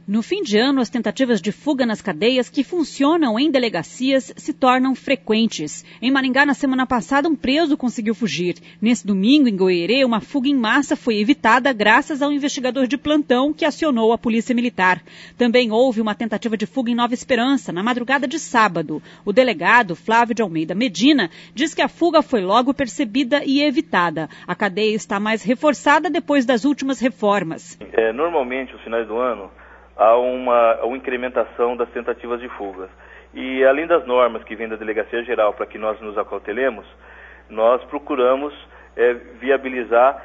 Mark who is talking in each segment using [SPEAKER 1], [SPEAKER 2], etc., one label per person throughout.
[SPEAKER 1] No fim de ano, as tentativas de fuga nas cadeias que funcionam em delegacias se tornam frequentes. Em Maringá, na semana passada, um preso conseguiu fugir. Nesse domingo, em Goierê, uma fuga em massa foi evitada graças ao investigador de plantão que acionou a Polícia Militar. Também houve uma tentativa de fuga em Nova Esperança, na madrugada de sábado. O delegado, Flávio de Almeida Medina, diz que a fuga foi logo percebida e evitada. A cadeia está mais reforçada depois das últimas reformas.
[SPEAKER 2] Normalmente, aos finais do ano, há uma incrementação das tentativas de fugas. E além das normas que vêm da Delegacia Geral para que nós nos acautelemos, nós procuramos viabilizar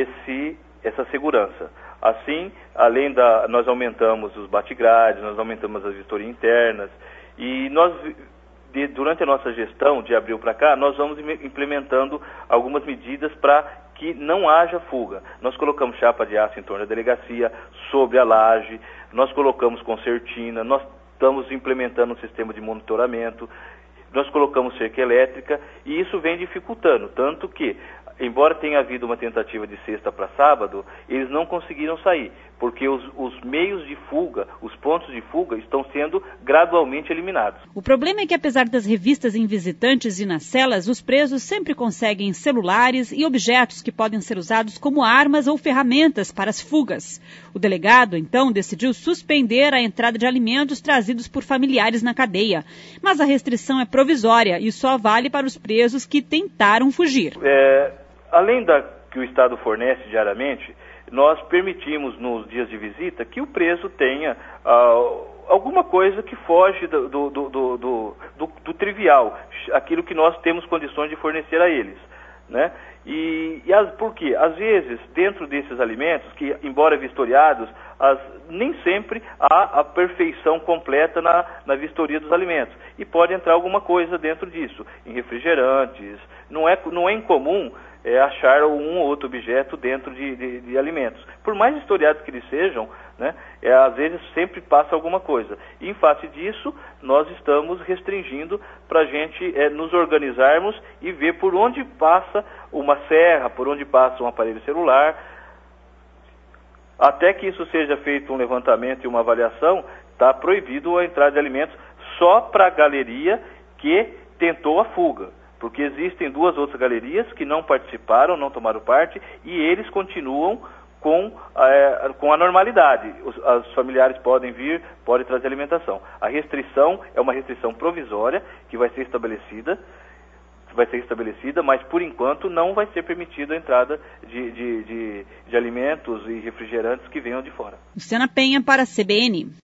[SPEAKER 2] essa segurança. Assim, nós aumentamos os bate-grades, nós aumentamos as vistorias internas e durante a nossa gestão, de abril para cá, nós vamos implementando algumas medidas para que não haja fuga. Nós colocamos chapa de aço em torno da delegacia, sobre a laje, nós colocamos concertina, nós estamos implementando um sistema de monitoramento, nós colocamos cerca elétrica e isso vem dificultando, tanto que, embora tenha havido uma tentativa de sexta para sábado, eles não conseguiram sair, porque os meios de fuga, os pontos de fuga estão sendo gradualmente eliminados.
[SPEAKER 1] O problema é que, apesar das revistas em visitantes e nas celas, os presos sempre conseguem celulares e objetos que podem ser usados como armas ou ferramentas para as fugas. O delegado, então, decidiu suspender a entrada de alimentos trazidos por familiares na cadeia. Mas a restrição é provisória e só vale para os presos que tentaram fugir.
[SPEAKER 2] Além da que o Estado fornece diariamente, nós permitimos nos dias de visita que o preso tenha alguma coisa que foge do trivial, aquilo que nós temos condições de fornecer a eles, né? Por quê? Às vezes, dentro desses alimentos, que embora vistoriados, nem sempre há a perfeição completa na vistoria dos alimentos. E pode entrar alguma coisa dentro disso, em refrigerantes. Não é incomum achar um ou outro objeto dentro de alimentos. Por mais historiados que eles sejam, né, às vezes sempre passa alguma coisa. E em face disso, nós estamos restringindo para a gente nos organizarmos e ver por onde passa uma serra, por onde passa um aparelho celular. Até que isso seja feito um levantamento e uma avaliação, está proibido a entrada de alimentos só para a galeria que tentou a fuga. Porque existem duas outras galerias que não participaram, não tomaram parte, e eles continuam com a normalidade. Os familiares podem vir, podem trazer alimentação. A restrição é uma restrição provisória que vai ser estabelecida, mas por enquanto não vai ser permitida a entrada de alimentos e refrigerantes que venham de fora.
[SPEAKER 1] Luciana Penha para a CBN.